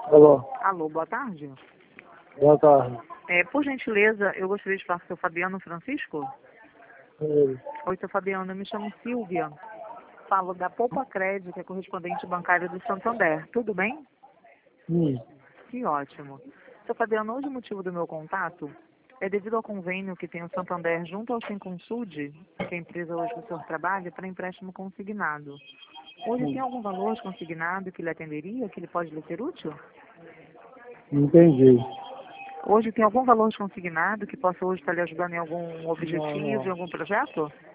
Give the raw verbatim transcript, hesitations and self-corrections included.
Alô, Alô, boa tarde. boa tarde. É, por gentileza, eu gostaria de falar com o seu Fabiano Francisco. Oi. Oi, seu Fabiano, eu me chamo Silvia. Falo da Poupa Crédito, que é correspondente bancária do Santander. Tudo bem? Hum, Que ótimo. Seu Fabiano, hoje o motivo do meu contato é devido ao convênio que tem o Santander junto ao Cenconsud, que é a empresa hoje que o senhor trabalha, para empréstimo consignado. Hoje tem hum, algum valor de consignado que lhe atenderia, que ele pode lhe ser útil? entendi. Hoje tem algum valor de consignado que possa hoje estar lhe ajudando em algum Não, objetivo, em não. algum projeto?